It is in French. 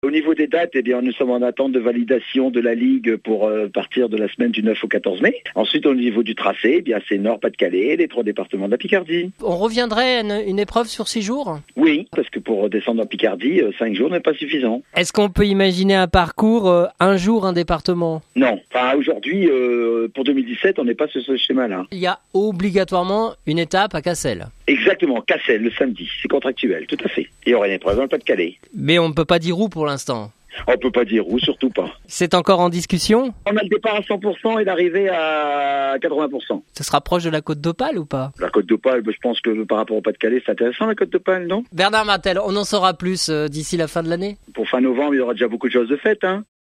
Au niveau des dates, eh bien, nous sommes en attente de validation de la Ligue pour partir de la semaine du 9 au 14 mai. Ensuite, au niveau du tracé, eh bien, c'est Nord-Pas-de-Calais, les 3 départements de la Picardie. On reviendrait à une épreuve sur 6 jours ? Oui, parce que pour descendre en Picardie, 5 jours n'est pas suffisant. Est-ce qu'on peut imaginer un parcours, un jour, un département ? Non. Enfin, aujourd'hui, pour 2017, on n'est pas sur ce schéma-là. Il y a obligatoirement une étape à Cassel. Exactement, Cassel, le samedi. C'est contractuel, tout à fait. Et il y aura une épreuve dans le Pas-de-Calais. Mais on ne peut pas dire où pour l'instant. On peut pas dire où, surtout pas. C'est encore en discussion ? On a le départ à 100% et l'arrivée à 80%. Ça se rapproche de la Côte d'Opale ou pas ? La Côte d'Opale, je pense que par rapport au Pas-de-Calais, c'est intéressant la Côte d'Opale, non ? Bernard Martel, on en saura plus d'ici la fin de l'année ? Pour fin novembre, il y aura déjà beaucoup de choses de faites, hein.